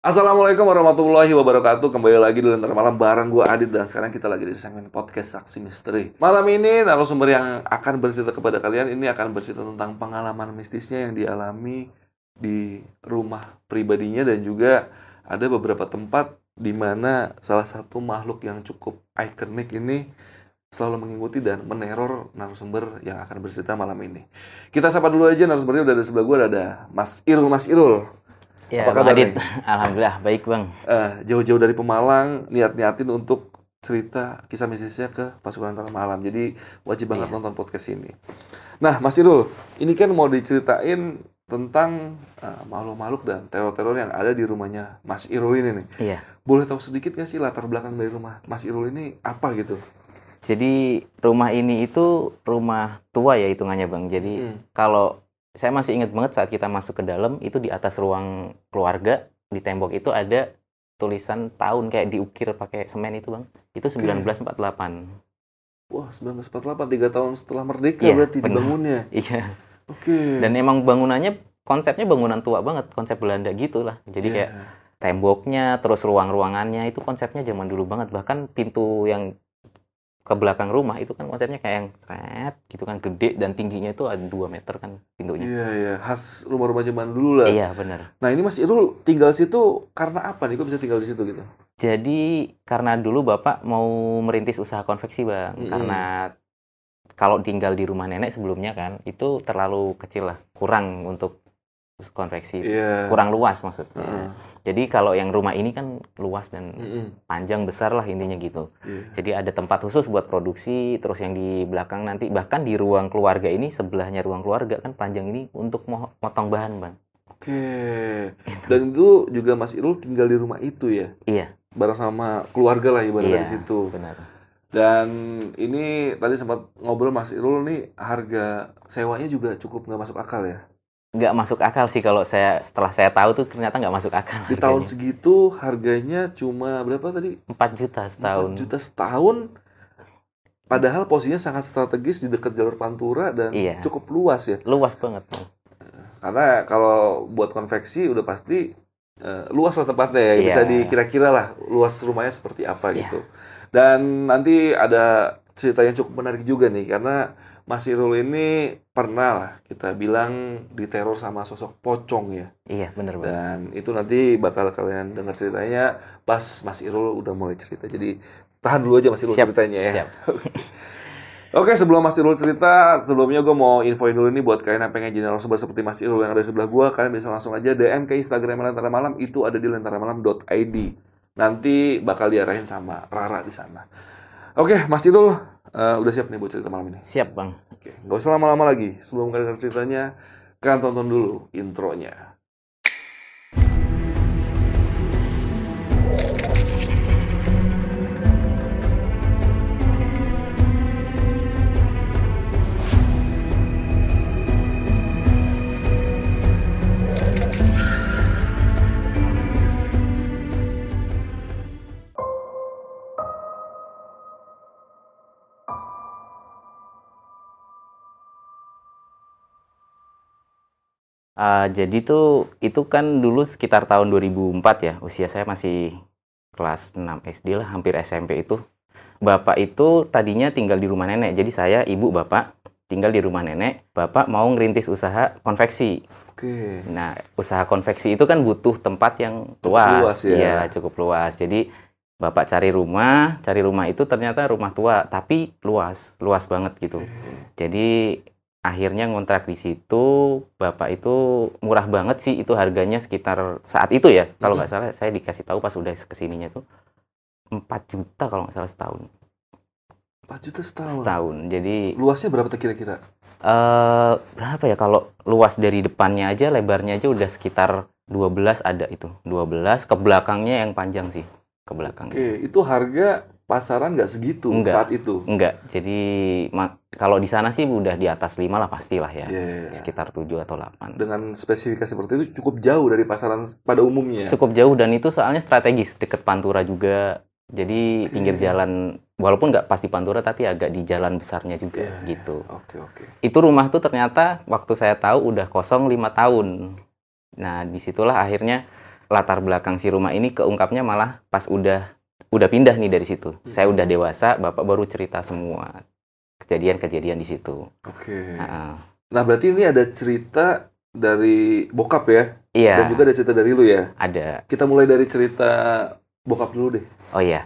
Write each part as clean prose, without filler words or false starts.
Assalamualaikum warahmatullahi wabarakatuh. Kembali lagi di Lentera Malam bareng gue Adit. Dan sekarang kita lagi di segmen podcast Saksi Misteri. Malam ini narasumber yang akan bercerita kepada kalian ini akan bercerita tentang pengalaman mistisnya yang dialami di rumah pribadinya. Dan juga ada beberapa tempat di mana salah satu makhluk yang cukup ikonik ini selalu mengikuti dan meneror narasumber yang akan bercerita malam ini. Kita sapa dulu aja narasumbernya. Udah di sebelah gue ada Mas Irul. Mas Irul, Ya, apa Bang kabar Adit. nih? Alhamdulillah, baik Bang. Jauh-jauh dari Pemalang, niatin untuk cerita kisah mistisnya ke Pasuruan Lentera Malam. Jadi wajib banget Iya. nonton podcast ini. Nah, Mas Irul, ini kan mau diceritain tentang makhluk-makhluk dan teror-teror yang ada di rumahnya Mas Irul ini nih. Iya. Boleh tahu sedikit nggak sih latar belakang dari rumah Mas Irul ini apa gitu? Jadi rumah ini itu rumah tua ya hitungannya Bang. Jadi kalau saya masih ingat banget saat kita masuk ke dalam, itu di atas ruang keluarga, di tembok itu ada tulisan tahun kayak diukir pakai semen itu Bang. Itu 1948. Wah, 1948, 3 tahun setelah merdeka Iya, berarti benar. dibangunnya. Iya. Oke. Dan emang bangunannya, konsepnya bangunan tua banget, konsep Belanda gitu lah. Jadi Iya. kayak temboknya, terus ruang-ruangannya itu konsepnya zaman dulu banget. Bahkan pintu yang ke belakang rumah itu kan konsepnya kayak yang seret gitu kan, gede dan tingginya itu ada 2 meter kan pintunya. Iya, iya, khas rumah-rumah zaman dulu lah. Iya, bener. Nah, ini Mas Irul tinggal situ karena apa nih? Kok bisa tinggal di situ gitu? Jadi karena dulu Bapak mau merintis usaha konveksi Bang. Karena kalau tinggal di rumah nenek sebelumnya kan, itu terlalu kecil lah, kurang untuk konveksi. Iya. Kurang luas maksudnya. Heeh. Jadi kalau yang rumah ini kan luas dan Mm-mm. panjang besar lah intinya gitu. Iya. Jadi ada tempat khusus buat produksi, terus yang di belakang nanti, bahkan di ruang keluarga ini, sebelahnya ruang keluarga kan panjang ini untuk motong bahan Bang. Oke. Dan itu juga Mas Irul tinggal di rumah itu ya? Iya, Bareng sama keluarga lah ibaratnya iya, di situ. benar. Dan ini tadi sempat ngobrol Mas Irul nih, harga sewanya juga cukup nggak masuk akal ya? Nggak masuk akal sih kalau setelah saya tahu tuh ternyata nggak masuk akal Di tahun harganya. segitu harganya cuma berapa tadi? 4 juta 4 setahun. juta setahun. Padahal posisinya sangat strategis di dekat jalur Pantura dan Iya. cukup luas ya. Luas banget Bang. Karena kalau buat konveksi udah pasti luas lah tempatnya ya. Iya. Bisa dikira-kira lah luas rumahnya seperti apa Iya. gitu. Dan nanti ada cerita yang cukup menarik juga nih. Karena Mas Irul ini pernah lah kita bilang diteror sama sosok pocong ya. Iya, bener Bang. Dan itu nanti bakal kalian dengar ceritanya pas Mas Irul udah mulai cerita. Jadi tahan dulu aja Mas Irul Siap. ceritanya ya. Siap. Oke, sebelum Mas Irul cerita, sebelumnya gue mau infoin dulu nih buat kalian yang pengen jadi narasumber seperti Mas Irul yang ada di sebelah gue, kalian bisa langsung aja DM ke Instagram Lentera Malam, itu ada di lentaramalam.id. Nanti bakal diarahin sama Rara di sana. Oke, Mas Irul, udah siap nih buat cerita malam ini? Siap Bang. Oke, nggak usah lama-lama lagi. Sebelum kalian dengar ceritanya, kalian tonton dulu intronya. Jadi tuh itu kan dulu sekitar tahun 2004 ya, usia saya masih kelas 6 SD lah, hampir SMP itu. Bapak itu tadinya tinggal di rumah nenek, jadi saya, ibu, bapak tinggal di rumah nenek. Bapak mau ngerintis usaha konveksi. Oke. Nah, usaha konveksi itu kan butuh tempat yang Cukup luas. luas ya. Iya, cukup luas. Jadi bapak cari rumah itu ternyata rumah tua, tapi luas banget gitu. Jadi akhirnya ngontrak di situ. Bapak itu murah banget sih, itu harganya sekitar saat itu ya. Kalau nggak salah saya dikasih tahu pas udah kesininya tuh 4 juta kalau nggak salah setahun. 4 juta setahun. Setahun. Jadi Luasnya berapa tuh kira-kira? berapa ya, kalau luas dari depannya aja, lebarnya aja udah sekitar 12 ada itu. 12, ke belakangnya yang panjang sih. Ke belakangnya. Oke, itu harga pasaran nggak segitu Enggak. saat itu? Enggak. Jadi kalau di sana sih udah di atas 5 lah pastilah ya. Iya. Sekitar 7 atau 8. Dengan spesifikasi seperti itu cukup jauh dari pasaran pada umumnya. Cukup jauh, dan itu soalnya strategis, deket Pantura juga. Jadi pinggir jalan, walaupun nggak pasti Pantura tapi agak di jalan besarnya juga gitu. Oke. Itu rumah tuh ternyata waktu saya tahu udah kosong 5 tahun. Nah, disitulah akhirnya latar belakang si rumah ini keungkapnya malah pas udah pindah nih dari situ. Saya udah dewasa, Bapak baru cerita semua kejadian-kejadian di situ. Oke. Nah, berarti ini ada cerita dari bokap ya? Iya. Dan juga ada cerita dari lu ya? Ada. Kita mulai dari cerita bokap dulu deh. Oh iya.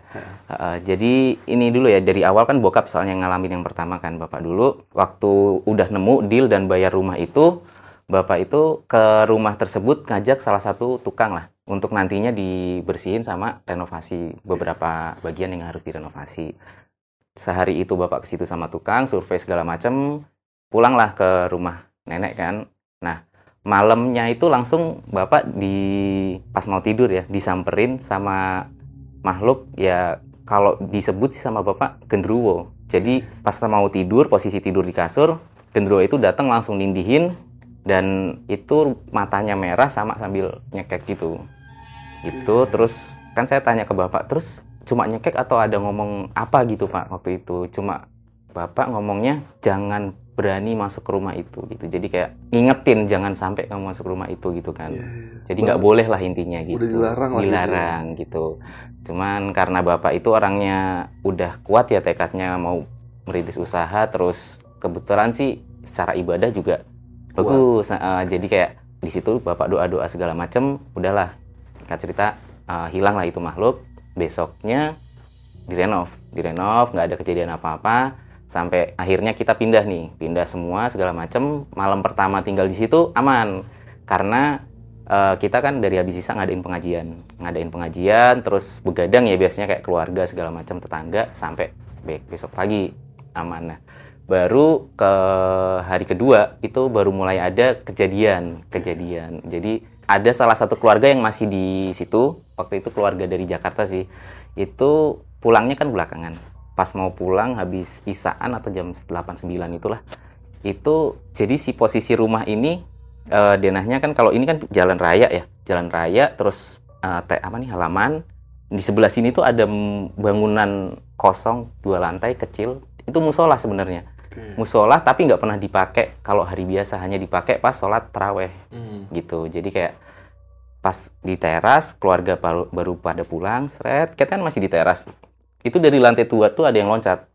Jadi ini dulu ya, dari awal kan bokap soalnya ngalamin yang pertama kan. Bapak dulu waktu udah nemu deal dan bayar rumah itu, Bapak itu ke rumah tersebut ngajak salah satu tukang lah untuk nantinya dibersihin sama renovasi beberapa bagian yang harus direnovasi. Sehari itu Bapak ke situ sama tukang, survei segala macam, pulanglah ke rumah nenek kan. Nah, malamnya itu langsung Bapak pas mau tidur ya, disamperin sama makhluk ya, kalau disebut sama Bapak genderuwo. Jadi pas mau tidur, posisi tidur di kasur, genderuwo itu datang langsung nindihin, dan itu matanya merah sama sambil nyekek gitu. Itu terus kan saya tanya ke Bapak, terus cuma nyekek atau ada ngomong apa gitu Pak waktu itu? Cuma Bapak ngomongnya jangan berani masuk ke rumah itu gitu. Jadi kayak ngingetin jangan sampai kamu masuk ke rumah itu gitu kan. Jadi nggak boleh lah intinya gitu. Udah dilarang gitu. Cuman karena Bapak itu orangnya udah kuat ya tekadnya mau merintis usaha, terus kebetulan sih secara ibadah juga bagus. Jadi kayak di situ Bapak doa-doa segala macem, udahlah singkat cerita hilang lah itu makhluk. Besoknya direnov, nggak ada kejadian apa-apa. Sampai akhirnya kita pindah semua segala macem. Malam pertama tinggal di situ aman, karena kita kan dari habis sisa ngadain pengajian, terus begadang ya biasanya kayak keluarga segala macam, tetangga, sampai besok pagi aman. Nah, baru ke hari kedua itu baru mulai ada kejadian. Jadi ada salah satu keluarga yang masih di situ, waktu itu keluarga dari Jakarta sih, itu pulangnya kan belakangan. Pas mau pulang habis isaan atau jam 8-9 itulah, itu jadi si posisi rumah ini denahnya kan, kalau ini kan jalan raya, terus halaman. Di sebelah sini tuh ada bangunan kosong 2 lantai kecil, itu musola sebenarnya. Musola tapi nggak pernah dipakai kalau hari biasa, hanya dipakai pas sholat taraweh gitu. Jadi kayak pas di teras keluarga baru pada pulang, kita kan masih di teras. Itu dari lantai 2 tuh ada yang loncat,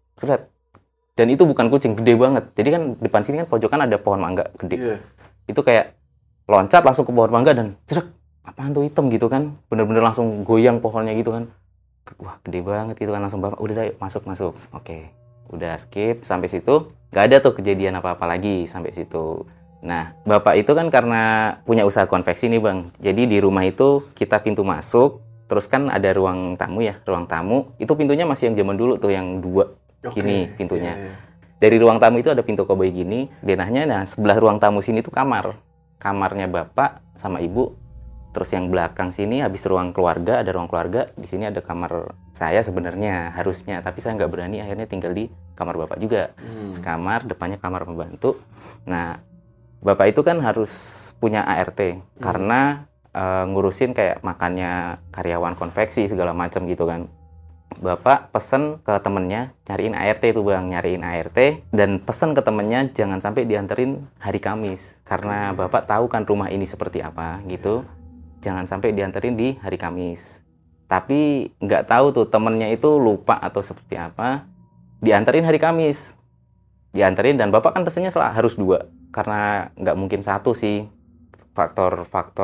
dan itu bukan kucing, gede banget. Jadi kan depan sini kan pojokan ada pohon mangga gede. Itu kayak loncat langsung ke pohon mangga dan apaan tuh hitam gitu kan, bener-bener langsung goyang pohonnya gitu kan. Wah gede banget itu kan, langsung Bapak udah deh masuk. Oke, udah skip sampai situ, nggak ada tuh kejadian apa-apa lagi sampai situ. Nah, Bapak itu kan karena punya usaha konveksi nih Bang, jadi di rumah itu kita pintu masuk, terus kan ada ruang tamu itu pintunya masih yang zaman dulu tuh, yang 2 gini pintunya. Dari ruang tamu itu ada pintu koboi gini, denahnya. Nah, sebelah ruang tamu sini tuh kamarnya Bapak sama Ibu. Terus yang belakang sini habis ruang keluarga, ada ruang keluarga. Di sini ada kamar saya sebenarnya harusnya, tapi saya nggak berani, akhirnya tinggal di kamar Bapak juga. Sekamar, depannya kamar pembantu. Nah, Bapak itu kan harus punya ART karena ngurusin kayak makannya karyawan konveksi segala macam gitu kan. Bapak pesen ke temennya nyariin ART itu Bang, dan pesen ke temennya jangan sampai dianterin hari Kamis, karena Bapak tahu kan rumah ini seperti apa gitu. Jangan sampai dianterin di hari Kamis. Tapi nggak tahu tuh temennya itu lupa atau seperti apa, dianterin hari Kamis. Dan Bapak kan pesennya harus 2, karena nggak mungkin 1 sih. Faktor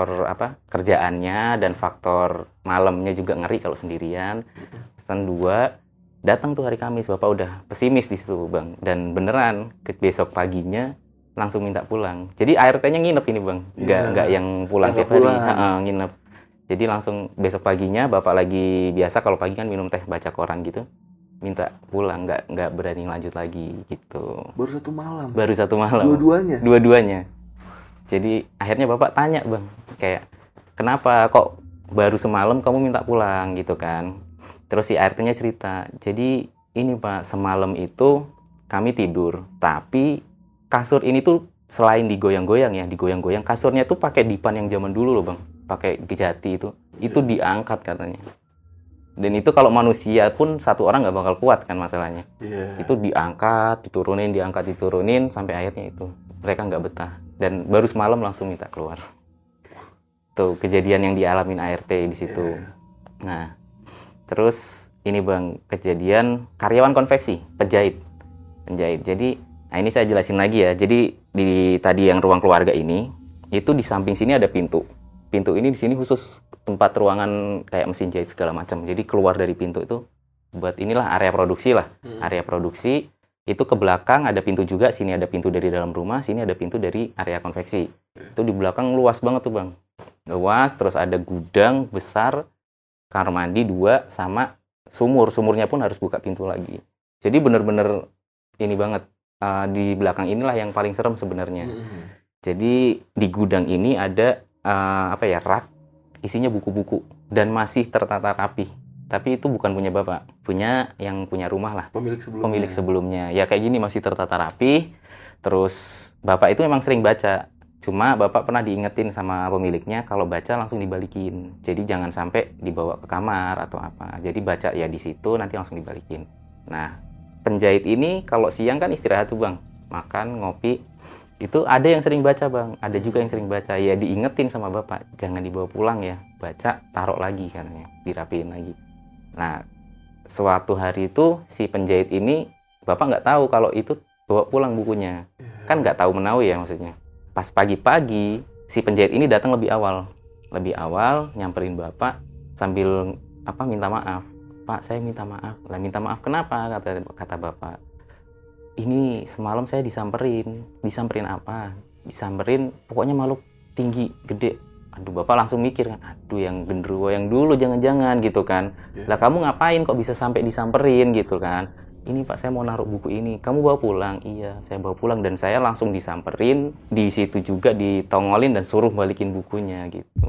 kerjaannya dan faktor malamnya juga ngeri kalau sendirian. Pesan 2, datang tuh hari Kamis. Bapak udah pesimis di situ Bang, dan beneran besok paginya langsung minta pulang. Jadi ART-nya nginep ini Bang, nggak yang pulang tiap hari, nginep. Jadi langsung besok paginya Bapak lagi biasa kalau pagi kan minum teh baca koran gitu, minta pulang, nggak berani lanjut lagi gitu. Baru satu malam. Dua-duanya. Jadi akhirnya Bapak tanya Bang, kayak kenapa kok baru semalam kamu minta pulang gitu kan. Terus si ART-nya cerita, jadi ini Pak, semalam itu kami tidur, tapi kasur ini tuh selain digoyang-goyang, kasurnya tuh pakai dipan yang zaman dulu loh Bang, pakai jati itu diangkat katanya. Dan itu kalau manusia pun 1 orang nggak bakal kuat kan masalahnya. Itu diangkat, diturunin sampai akhirnya itu mereka nggak betah, dan baru semalam langsung minta keluar. Tuh kejadian yang dialamin ART di situ. Nah, terus ini Bang, kejadian karyawan konveksi, penjahit. Jadi, nah ini saya jelasin lagi ya. Jadi di tadi yang ruang keluarga ini, itu di samping sini ada pintu. Pintu ini di sini khusus tempat ruangan kayak mesin jahit segala macam. Jadi keluar dari pintu itu buat inilah area produksi lah. Area produksi itu ke belakang ada pintu juga, sini ada pintu dari dalam rumah, sini ada pintu dari area konveksi. Itu di belakang luas banget tuh Bang. Luas, terus ada gudang besar, kamar mandi 2 sama sumur. Sumurnya pun harus buka pintu lagi. Jadi bener-bener ini banget. Di belakang inilah yang paling serem sebenarnya. Jadi di gudang ini ada rak isinya buku-buku dan masih tertata rapi. Tapi itu bukan punya Bapak, punya yang punya rumah lah. Pemilik sebelumnya. Ya kayak gini masih tertata rapi. Terus Bapak itu memang sering baca. Cuma Bapak pernah diingetin sama pemiliknya kalau baca langsung dibalikin. Jadi jangan sampai dibawa ke kamar atau apa. Jadi baca ya di situ nanti langsung dibalikin. Nah, penjahit ini kalau siang kan istirahat tuh Bang. Makan, ngopi. Itu ada yang sering baca Bang. Ada juga yang sering baca. Ya diingetin sama Bapak, jangan dibawa pulang ya. Baca, taruh lagi katanya. Dirapiin lagi. Nah, suatu hari itu si penjahit ini Bapak nggak tahu kalau itu bawa pulang bukunya. Kan nggak tahu menahu ya maksudnya. Pas pagi-pagi si penjahit ini datang lebih awal nyamperin Bapak sambil minta maaf. Pak, saya minta maaf. Lah minta maaf kenapa? Kata Bapak. Ini semalam saya disamperin. Disamperin apa? Disamperin pokoknya makhluk tinggi, gede. Aduh, Bapak langsung mikir kan, aduh yang genderuwo yang dulu jangan-jangan gitu kan. Lah kamu ngapain kok bisa sampai disamperin gitu kan. Ini Pak, saya mau naruh buku ini. Kamu bawa pulang? Iya, saya bawa pulang dan saya langsung disamperin. Di situ juga ditongolin dan suruh balikin bukunya gitu.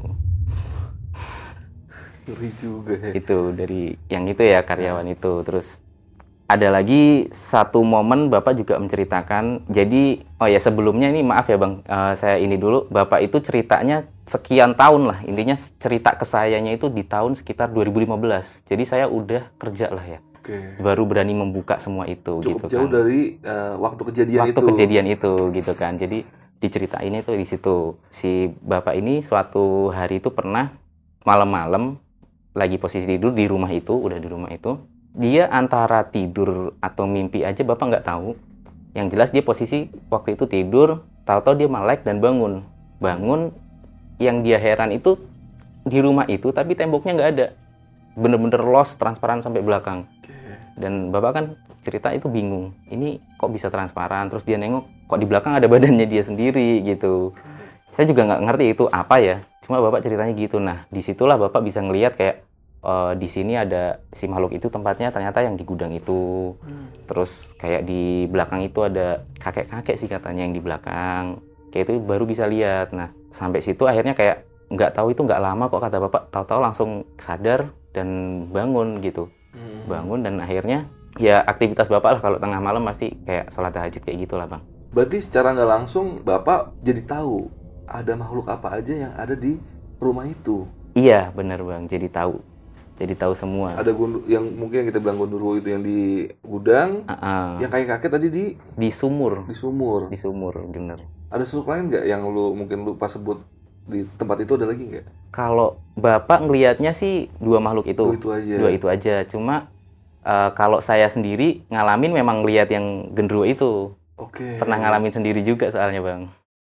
Ngeri juga ya. Itu dari yang itu ya karyawan itu. Terus ada lagi satu momen Bapak juga menceritakan. Jadi, sebelumnya ini maaf ya Bang, saya ini dulu. Bapak itu ceritanya sekian tahun lah. Intinya cerita ke sayanya itu di tahun sekitar 2015. Jadi saya udah kerja lah ya. Baru berani membuka semua itu. Cukup gitu jauh kan. dari waktu kejadian itu. Gitu kan. Jadi diceritain itu di situ. Si Bapak ini suatu hari itu pernah malam-malam lagi posisi tidur di rumah itu, udah di rumah itu. Dia antara tidur atau mimpi aja Bapak nggak tahu. Yang jelas dia posisi waktu itu tidur, tahu-tahu dia melek dan bangun. Yang dia heran itu di rumah itu tapi temboknya nggak ada. Bener-bener lost, transparan sampai belakang. Dan Bapak kan cerita itu bingung. Ini kok bisa transparan? Terus dia nengok, kok di belakang ada badannya dia sendiri gitu. Saya juga nggak ngerti itu apa ya. Cuma Bapak ceritanya gitu. Nah, disitulah Bapak bisa ngelihat kayak di sini ada si makhluk itu tempatnya ternyata yang di gudang itu. Terus kayak di belakang itu ada kakek-kakek sih katanya yang di belakang. Kayak itu baru bisa lihat. Nah, sampai situ akhirnya kayak nggak tahu itu nggak lama kok kata Bapak. Tahu-tahu langsung sadar dan bangun gitu. Bangun dan akhirnya ya aktivitas Bapak lah kalau tengah malam pasti kayak sholat tahajud kayak gitulah Bang. Berarti secara nggak langsung Bapak jadi tahu ada makhluk apa aja yang ada di rumah itu. Iya benar Bang, jadi tahu semua. Ada yang mungkin yang kita bilang gondoruo itu yang di gudang, yang kakek-kakek tadi di sumur. Di sumur, bener. Ada sesuatu lain nggak yang mungkin lu pas sebut di tempat itu ada lagi nggak? Kalau Bapak ngelihatnya sih 2 makhluk itu. Dua itu aja. Cuma kalau saya sendiri ngalamin memang lihat yang genderuwo itu. Pernah ngalamin sendiri juga soalnya Bang.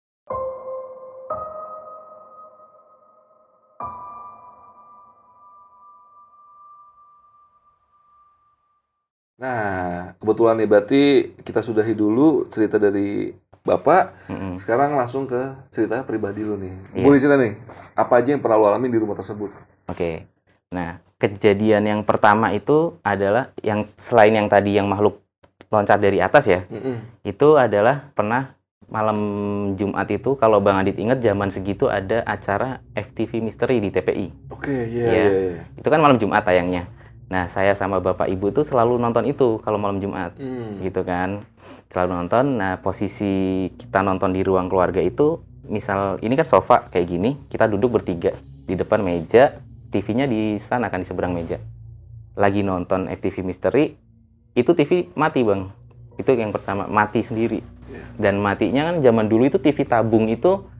Nah, kebetulan nih berarti kita sudahi dulu cerita dari Bapak. Sekarang langsung ke cerita pribadi lu nih. Boleh cerita nih, apa aja yang pernah lu alami di rumah tersebut? Oke. Nah, kejadian yang pertama itu adalah yang selain yang tadi yang makhluk loncat dari atas ya. Itu adalah pernah malam Jumat itu, kalau Bang Adit ingat zaman segitu ada acara FTV Misteri di TPI. Iya. Itu kan malam Jumat tayangnya. Nah, saya sama Bapak Ibu tuh selalu nonton itu kalau malam Jumat. Gitu kan. Selalu nonton. Nah, posisi kita nonton di ruang keluarga itu, misal ini kan sofa kayak gini, kita duduk bertiga di depan meja, TV-nya di sana kan di seberang meja. Lagi nonton FTV Misteri, itu TV mati, Bang. Itu yang pertama, mati sendiri. Dan matinya kan zaman dulu itu TV tabung itu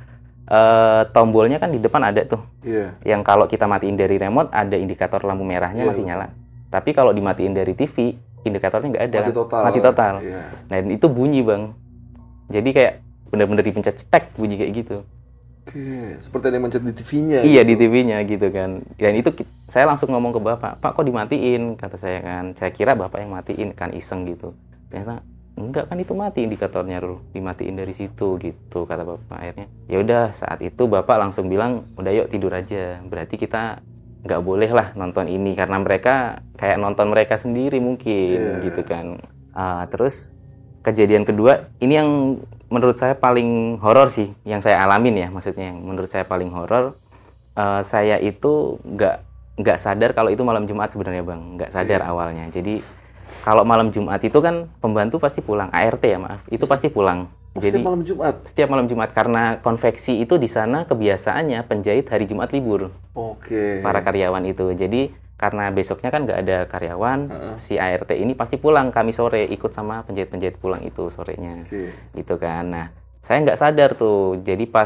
Tombolnya kan di depan ada tuh. Iya. Yang kalau kita matiin dari remote ada indikator lampu merahnya Iya, masih betul. nyala. Tapi kalau dimatiin dari TV, indikatornya nggak ada. Mati total. Mati total. Iya. Dan itu bunyi, Bang. Jadi kayak bener-bener dipencet cetek bunyi kayak gitu. Oke, seperti ada yang mencet di TV-nya. Iya, di TV-nya gitu kan. Dan itu saya langsung ngomong ke bapak, "Pak, kok dimatiin?" Kata saya kan. Saya kira bapak yang matiin, kan iseng gitu. Ternyata enggak, kan itu mati indikatornya, Rul. Dimatiin dari situ gitu, kata bapak. Akhirnya ya udah, saat itu bapak langsung bilang, "Udah yuk tidur aja. Berarti kita nggak boleh lah nonton ini." Karena mereka kayak nonton mereka sendiri mungkin gitu kan. Terus kejadian kedua, ini yang menurut saya paling horor sih, yang saya alamin ya, maksudnya yang menurut saya paling horor. Saya itu nggak sadar kalau itu malam Jumat sebenarnya, Bang. Nggak sadar awalnya. Jadi kalau malam Jumat itu kan pembantu pasti pulang, ART ya maaf, itu pasti pulang. Jadi Setiap malam Jumat. setiap malam Jumat, karena konveksi itu di sana kebiasaannya penjahit hari Jumat libur, Oke. para karyawan itu. Jadi karena besoknya kan nggak ada karyawan, si ART ini pasti pulang Kamis sore, ikut sama penjahit-penjahit pulang itu sorenya. Oke. Gitu kan. Nah, saya nggak sadar tuh. Jadi pas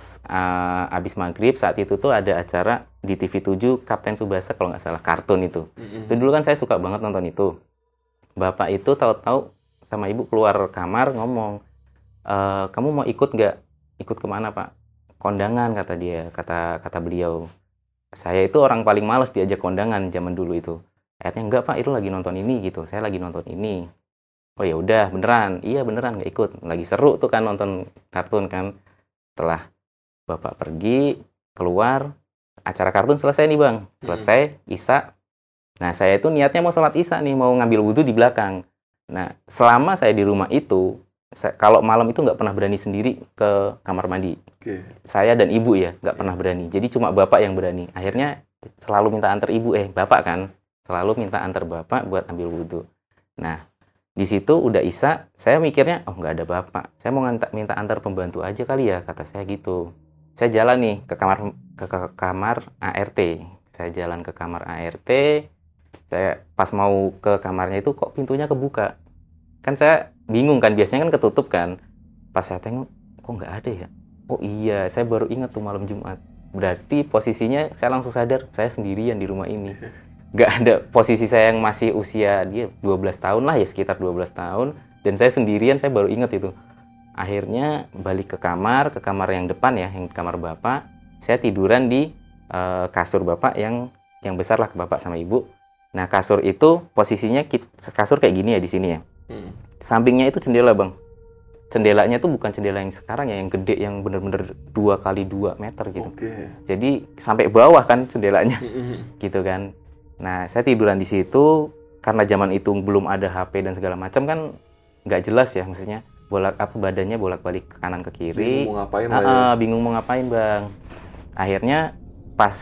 abis maghrib saat itu tuh ada acara di TV7 Kapten Tsubasa kalau nggak salah, kartun itu. Itu dulu kan saya suka banget nonton itu. Bapak itu tahu-tahu sama ibu keluar kamar ngomong, "Kamu mau ikut nggak?" "Ikut kemana, Pak?" "Kondangan," kata dia, kata beliau. Saya itu orang paling malas diajak kondangan zaman dulu itu. Akhirnya, "Enggak, Pak, itu lagi nonton ini," gitu. "Saya lagi nonton ini." "Oh ya udah, beneran?" "Iya beneran, nggak ikut." Lagi seru tuh kan nonton kartun kan. Setelah bapak pergi keluar, acara kartun selesai nih, Bang. Selesai isya. Nah, saya itu niatnya mau sholat isya nih, mau ngambil wudhu di belakang. Nah, selama saya di rumah itu, kalau malam itu nggak pernah berani sendiri ke kamar mandi. Oke. Saya dan ibu ya, nggak pernah berani. Jadi cuma bapak yang berani. Akhirnya selalu minta antar ibu, bapak kan, selalu minta antar bapak buat ambil wudhu. Nah, di situ udah isya, saya mikirnya, oh nggak ada bapak. Saya mau minta antar pembantu aja kali ya, kata saya gitu. Saya jalan nih ke kamar ART. Saya jalan ke kamar ART. Saya pas mau ke kamarnya itu kok pintunya kebuka. Kan saya bingung kan, biasanya kan ketutup kan. Pas saya tengok, kok nggak ada ya? Oh iya, saya baru ingat tuh malam Jumat. Berarti posisinya saya langsung sadar, saya sendirian di rumah ini. Nggak ada posisi saya yang masih usia dia 12 tahun lah ya, sekitar 12 tahun. Dan saya sendirian, saya baru ingat itu. Akhirnya balik ke kamar yang depan ya, yang kamar bapak. Saya tiduran di kasur bapak yang besar lah, ke bapak sama ibu. Nah, kasur itu posisinya kasur kayak gini ya di sini ya. Sampingnya itu jendela, Bang. Jendelanya tuh bukan jendela yang sekarang ya, yang gede, yang bener-bener 2x2 meter gitu. Oke. Jadi sampai bawah kan jendelanya, gitu kan. Nah, saya tiduran di situ karena zaman itu belum ada HP dan segala macam kan, nggak jelas ya, maksudnya badannya bolak-balik ke kanan ke kiri. Bingung mau ngapain lah ya. Bingung mau ngapain, Bang. Akhirnya pas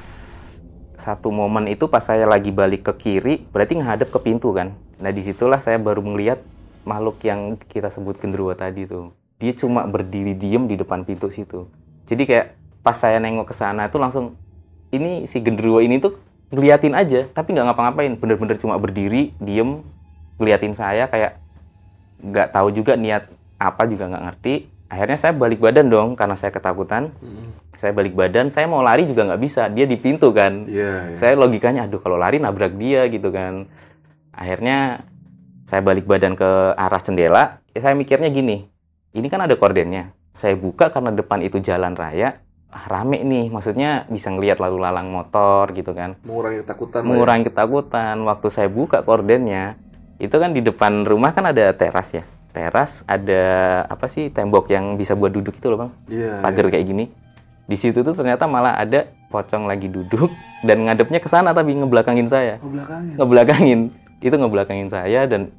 satu momen itu pas saya lagi balik ke kiri, berarti menghadap ke pintu kan. Nah, disitulah saya baru melihat makhluk yang kita sebut genderuwo tadi tuh. Dia cuma berdiri diem di depan pintu situ. Jadi kayak pas saya nengok ke sana itu langsung, ini si genderuwo ini tuh ngeliatin aja, tapi nggak ngapa-ngapain. Bener-bener cuma berdiri, diem, ngeliatin saya kayak nggak tahu juga niat apa, juga nggak ngerti. Akhirnya saya balik badan dong, karena saya ketakutan. Saya balik badan, saya mau lari juga nggak bisa. Dia di pintu kan. Iya. Saya logikanya, aduh kalau lari nabrak dia gitu kan. Akhirnya saya balik badan ke arah jendela. Saya mikirnya gini, ini kan ada kordennya. Saya buka karena depan itu jalan raya. Rame nih, maksudnya bisa ngelihat lalu lalang motor gitu kan. Mengurangi ketakutan. Mengurangi ketakutan. Waktu saya buka kordennya, itu kan di depan rumah kan ada teras ya. Teras ada apa sih, tembok yang bisa buat duduk itu loh, Bang. Iya. Pagar kayak gini. Di situ tuh ternyata malah ada pocong lagi duduk dan ngadepnya ke sana tapi ngebelakangin saya. Ngebelakangin. Itu ngebelakangin saya dan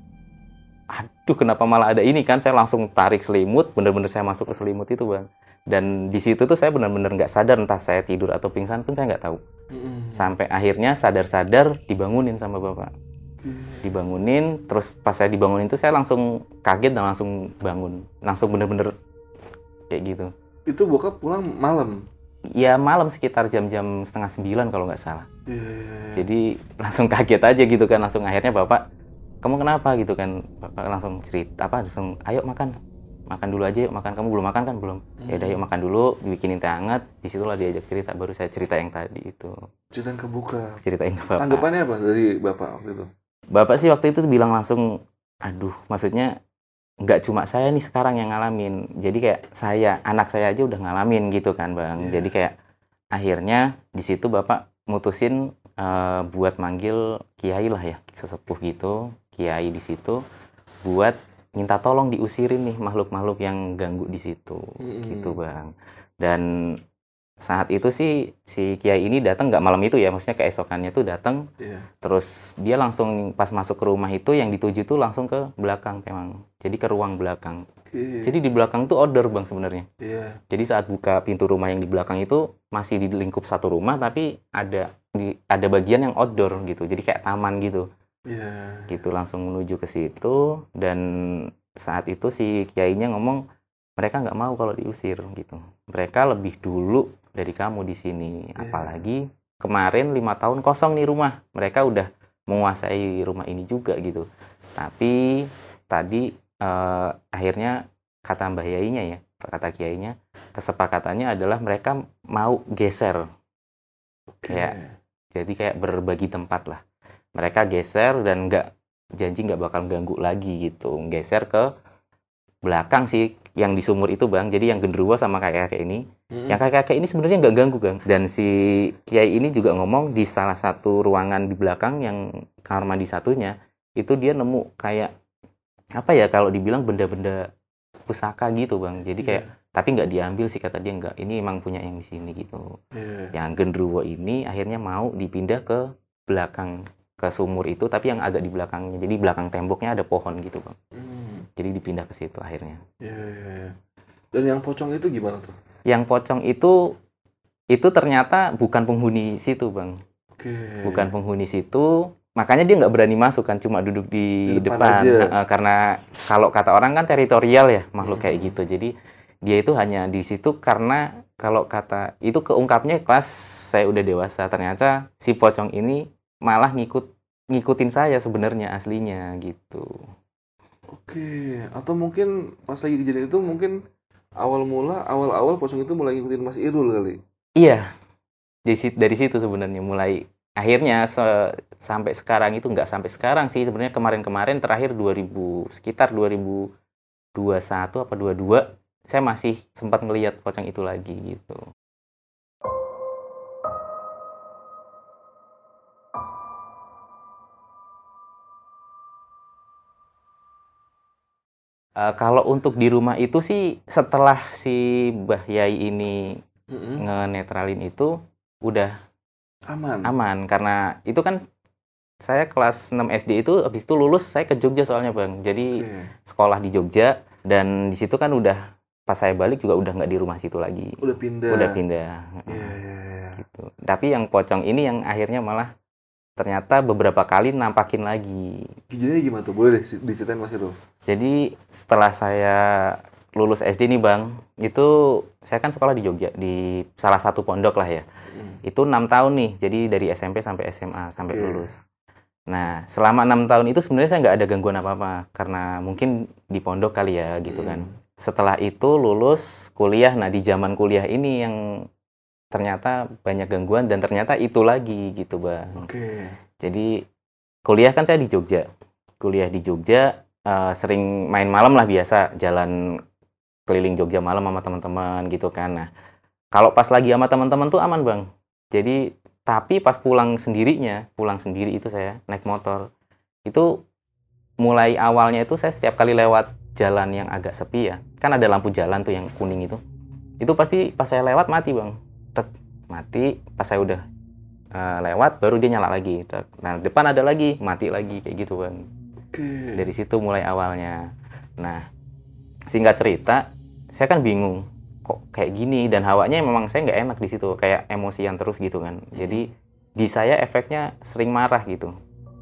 aduh, kenapa malah ada ini kan? Saya langsung tarik selimut, bener-bener saya masuk ke selimut itu, Bang. Dan di situ tuh saya bener-bener nggak sadar, entah saya tidur atau pingsan pun saya nggak tahu. Sampai akhirnya sadar-sadar dibangunin sama bapak. Dibangunin, terus pas saya dibangunin itu saya langsung kaget dan langsung bangun. Langsung bener-bener kayak gitu. Itu bokap pulang malam? Ya malam, sekitar jam-jam 8:30 kalau nggak salah. Iya. Jadi langsung kaget aja gitu kan. Langsung akhirnya bapak, kamu kenapa gitu kan? Bapak langsung cerita, langsung ayo makan makan dulu aja yuk, makan. Kamu belum makan kan? Belum. Ya udah yuk makan dulu, dibikinin teh hangat. Disitulah diajak cerita, baru saya cerita yang tadi itu. Cerita yang kebuka. Ceritain ke bapak. Tanggapannya apa dari bapak waktu itu? Bapak sih waktu itu bilang langsung, aduh, maksudnya nggak cuma saya nih sekarang yang ngalamin. Jadi kayak anak saya aja udah ngalamin gitu kan, Bang. Jadi kayak akhirnya di situ bapak mutusin buat manggil kiai lah ya, sesepuh gitu, kiai di situ, buat minta tolong diusirin nih makhluk-makhluk yang ganggu di situ, gitu Bang. Dan saat itu sih si kiai ini datang nggak malam itu ya, maksudnya keesokannya tuh datang, terus dia langsung pas masuk ke rumah itu yang dituju tuh langsung ke belakang memang, jadi ke ruang belakang. Jadi di belakang tuh outdoor Bang sebenarnya. Jadi saat buka pintu rumah yang di belakang itu masih di lingkup satu rumah, tapi ada bagian yang outdoor gitu, jadi kayak taman gitu. Gitu langsung menuju ke situ, dan saat itu si kiainya ngomong mereka nggak mau kalau diusir gitu. Mereka lebih dulu dari kamu di sini. Apalagi kemarin 5 tahun kosong nih rumah. Mereka udah menguasai rumah ini juga gitu. Tapi tadi akhirnya kata Mbah Yainya ya, kata kiainya, kesepakatannya adalah mereka mau geser. Jadi kayak berbagi tempat lah. Mereka geser dan janji nggak bakal ganggu lagi gitu. Geser ke belakang sih, yang di sumur itu Bang. Jadi yang genderuwo sama kakek-kakek ini. Yang kakek-kakek ini sebenarnya nggak ganggu Bang. Dan si kiai ini juga ngomong di salah satu ruangan di belakang yang kamar mandi satunya, itu dia nemu kayak apa ya, kalau dibilang benda-benda pusaka gitu Bang. Jadi kayak tapi nggak diambil sih, kata dia, nggak, ini emang punya yang di sini gitu. Yang genderuwo ini akhirnya mau dipindah ke belakang, ke sumur itu, tapi yang agak di belakangnya. Jadi belakang temboknya ada pohon gitu Bang. Jadi dipindah ke situ akhirnya. Dan yang pocong itu gimana tuh? Yang pocong itu ternyata bukan penghuni situ Bang. Bukan penghuni situ. Makanya dia nggak berani masuk kan, cuma duduk di depan. Karena kalau kata orang kan teritorial ya makhluk kayak gitu. Jadi dia itu hanya di situ karena kalau kata itu keungkapnya pas saya udah dewasa. Ternyata si pocong ini malah ngikutin saya sebenarnya aslinya gitu. Atau mungkin pas lagi kejadian itu mungkin awal pocong itu mulai ngikutin Mas Irul kali. Iya. Dari situ sebenarnya mulai. Akhirnya sampai sekarang itu, nggak sampai sekarang sih sebenarnya, kemarin terakhir sekitar 2021 apa 22 saya masih sempat ngelihat pocong itu lagi gitu. Kalau untuk di rumah itu sih setelah si Mbah Yai ini ngenetralin itu udah aman, karena itu kan saya kelas 6 SD itu, habis itu lulus saya ke Jogja soalnya Bang. Jadi sekolah di Jogja, dan di situ kan udah pas saya balik juga udah nggak di rumah situ lagi. Udah pindah. Gitu. Tapi yang pocong ini yang akhirnya malah ternyata beberapa kali nampakin lagi. Kejadiannya gimana tuh? Boleh diceritain Mas Irul? Jadi setelah saya lulus SD nih Bang, itu saya kan sekolah di Jogja, di salah satu pondok lah ya. Itu 6 tahun nih, jadi dari SMP sampai SMA, sampai lulus. Nah, selama 6 tahun itu sebenarnya saya nggak ada gangguan apa-apa, karena mungkin di pondok kali ya, gitu kan. Setelah itu lulus kuliah, nah di zaman kuliah ini yang ternyata banyak gangguan, dan ternyata itu lagi gitu Bang. Jadi kuliah kan saya di Jogja. Kuliah di Jogja, sering main malam lah, biasa jalan keliling Jogja malam sama teman-teman gitu kan. Nah, kalau pas lagi sama teman-teman tuh aman Bang. Jadi tapi pas pulang sendiri itu saya naik motor. Itu mulai awalnya itu saya setiap kali lewat jalan yang agak sepi ya. Kan ada lampu jalan tuh yang kuning itu. Itu pasti pas saya lewat mati Bang. Mati, pas saya udah lewat baru dia nyala lagi. Nah, depan ada lagi, mati lagi kayak gitu Bang. Dari situ mulai awalnya. Nah, singkat cerita, saya kan bingung kok kayak gini, dan hawanya memang saya nggak enak di situ, kayak emosian terus gitu kan. Jadi di saya efeknya sering marah gitu.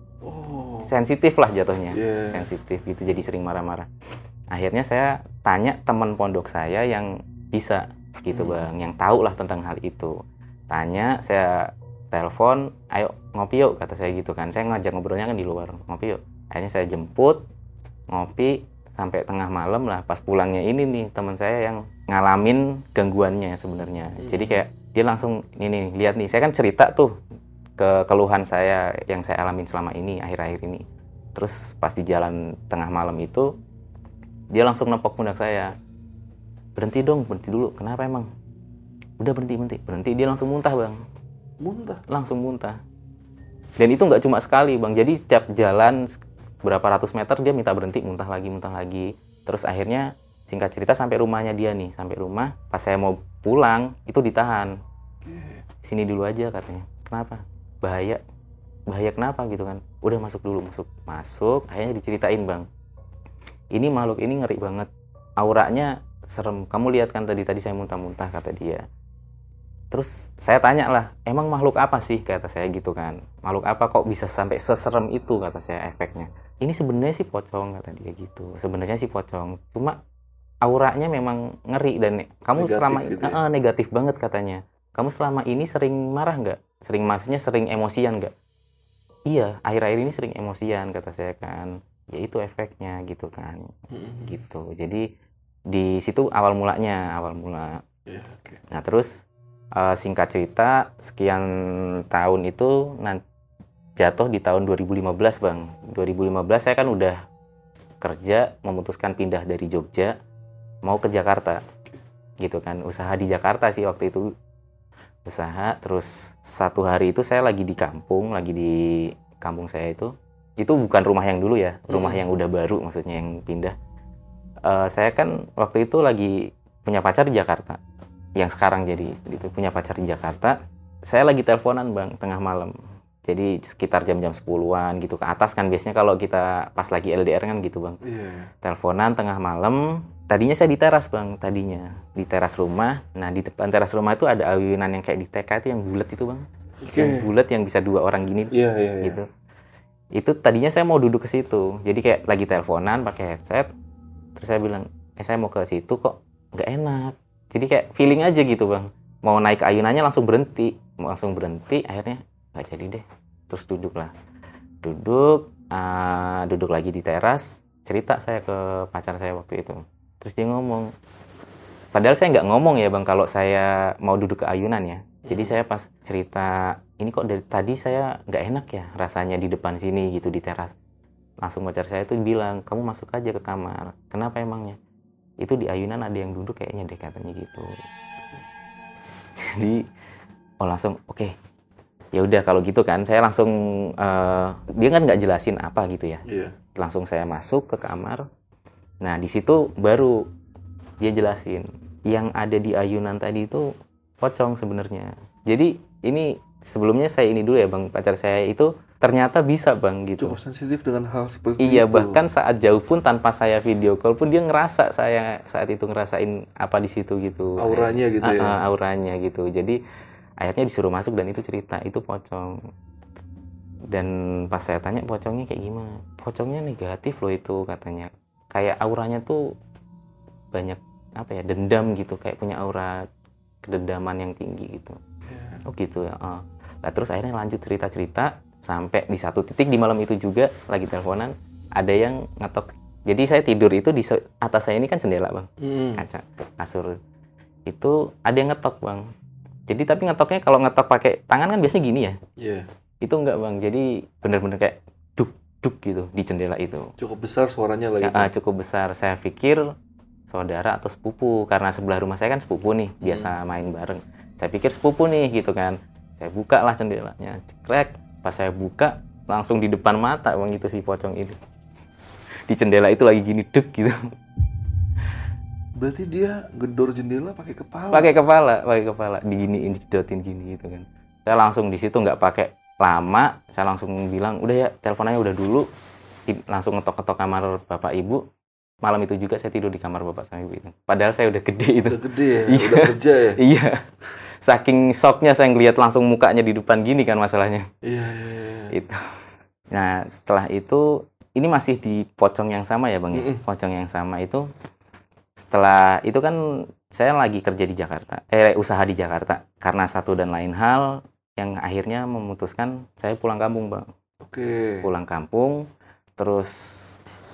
Sensitif lah jatuhnya. Sensitif gitu, jadi sering marah-marah. Akhirnya saya tanya teman pondok saya yang bisa gitu Bang, yang tahu lah tentang hal itu. Tanya, saya telepon, ayo ngopi yuk, kata saya gitu kan. Saya ngajak ngobrolnya kan di luar, ngopi yuk. Akhirnya saya jemput, ngopi, sampai tengah malam lah. Pas pulangnya ini nih teman saya yang ngalamin gangguannya sebenarnya. Jadi kayak dia langsung ini lihat nih, saya kan cerita tuh keluhan saya yang saya alamin selama ini akhir-akhir ini. Terus pas di jalan tengah malam itu dia langsung nepok pundak saya. Berhenti dong, berhenti dulu. Kenapa emang? Udah berhenti. Dia langsung muntah, Bang. Muntah? Langsung muntah. Dan itu nggak cuma sekali, Bang. Jadi setiap jalan berapa ratus meter dia minta berhenti, muntah lagi. Terus akhirnya singkat cerita sampai rumahnya dia nih. Sampai rumah, pas saya mau pulang, itu ditahan. Sini dulu aja katanya. Kenapa? Bahaya kenapa gitu kan? Udah masuk dulu, masuk. Akhirnya diceritain, Bang. Ini makhluk ini ngeri banget. Auranya serem. Kamu lihat kan tadi saya muntah-muntah kata dia. Terus saya tanya lah, emang makhluk apa sih kata saya gitu kan. Makhluk apa kok bisa sampai seserem itu kata saya efeknya. Ini sebenarnya sih pocong kata dia gitu. Sebenarnya sih pocong. Cuma auranya memang ngeri dan kamu Negatif selama gitu ya? negatif banget katanya. Kamu selama ini sering marah nggak? Maksudnya sering emosian nggak? Iya, akhir-akhir ini sering emosian kata saya kan. Ya itu efeknya gitu kan. Gitu. Jadi di situ awal mula. Yeah, okay. Nah terus singkat cerita sekian tahun itu jatuh di tahun 2015, Bang. 2015 saya kan udah kerja, memutuskan pindah dari Jogja mau ke Jakarta. Gitu kan. Usaha di Jakarta sih waktu itu. Usaha, terus satu hari itu saya lagi di kampung saya itu bukan rumah yang dulu ya, rumah yang udah baru maksudnya yang pindah. Saya kan waktu itu lagi punya pacar di Jakarta, yang sekarang jadi itu punya pacar di Jakarta. Saya lagi teleponan, Bang, tengah malam, jadi sekitar jam-jam 10-an gitu ke atas kan biasanya kalau kita pas lagi LDR kan gitu, Bang. Teleponan tengah malam. Tadinya saya di teras, Bang, di teras rumah. Nah, di depan teras rumah itu ada ayunan yang kayak di TK itu yang bulat itu, Bang. Yang bulat yang bisa 2 orang gini. Gitu. Itu tadinya saya mau duduk ke situ. Jadi kayak lagi teleponan pakai headset. Terus saya bilang, saya mau ke situ kok nggak enak. Jadi kayak feeling aja gitu, Bang. Mau naik ke ayunannya langsung berhenti. Akhirnya nggak jadi deh. Terus duduk lagi di teras. Cerita saya ke pacar saya waktu itu. Terus dia ngomong, padahal saya nggak ngomong ya, Bang, kalau saya mau duduk ke ayunan ya. Jadi saya pas cerita, ini kok dari tadi saya nggak enak ya rasanya di depan sini gitu di teras. Langsung pacar saya tuh bilang, kamu masuk aja ke kamar. Kenapa emangnya? Itu di ayunan ada yang duduk kayaknya deh katanya gitu. Jadi, langsung oke. Ya udah kalau gitu kan, saya langsung dia kan nggak jelasin apa gitu ya. Langsung saya masuk ke kamar. Nah, di situ baru dia jelasin yang ada di ayunan tadi itu pocong sebenarnya. Jadi ini sebelumnya saya ini dulu ya, Bang, pacar saya itu ternyata bisa, Bang, gitu. Cukup sensitif dengan hal seperti itu. Iya, bahkan saat jauh pun tanpa saya video call pun dia ngerasa saya saat itu ngerasain apa di situ gitu. Auranya gitu ya. Auranya gitu. Jadi akhirnya disuruh masuk dan itu cerita itu pocong. Dan pas saya tanya pocongnya kayak gimana? Pocongnya negatif loh itu katanya. Kayak auranya tuh banyak dendam gitu, kayak punya aura kedendaman yang tinggi gitu. Oh gitu ya. Nah, terus akhirnya lanjut cerita sampai di satu titik di malam itu juga lagi teleponan ada yang ngetok. Jadi saya tidur itu di atas saya ini kan jendela, Bang, kaca kasur. Itu ada yang ngetok, Bang. Jadi tapi ngetoknya kalau ngetok pakai tangan kan biasanya gini ya. Itu enggak, Bang. Jadi bener-bener kayak duk gitu di jendela itu. Cukup besar suaranya lagi. Cukup besar. Saya pikir saudara atau sepupu, karena sebelah rumah saya kan sepupu nih, biasa main bareng. Saya pikir sepupu nih gitu kan. Saya buka lah jendelanya, cekrek. Pas saya buka langsung di depan mata, Bang, itu si pocong itu. Di jendela itu lagi gini duk gitu. Berarti dia gedor jendela pakai kepala. Pakai kepala, diginiin, dijedotin gini gitu kan. Saya langsung di situ nggak pakai lama, saya langsung bilang, udah ya, teleponnya udah dulu. Langsung ngetok-ngetok kamar bapak ibu. Malam itu juga saya tidur di kamar bapak sama ibu itu. Padahal saya udah gede itu. Udah gede ya? Udah kerja ya? Iya. Saking shocknya saya ngeliat langsung mukanya di depan gini kan masalahnya. Iya. Itu. Nah, setelah itu, ini masih di pocong yang sama ya, Bang? Pocong yang sama itu, setelah itu kan saya lagi kerja di Jakarta. Usaha di Jakarta. Karena satu dan lain hal, yang akhirnya memutuskan saya pulang kampung, Bang. Oke. Pulang kampung, terus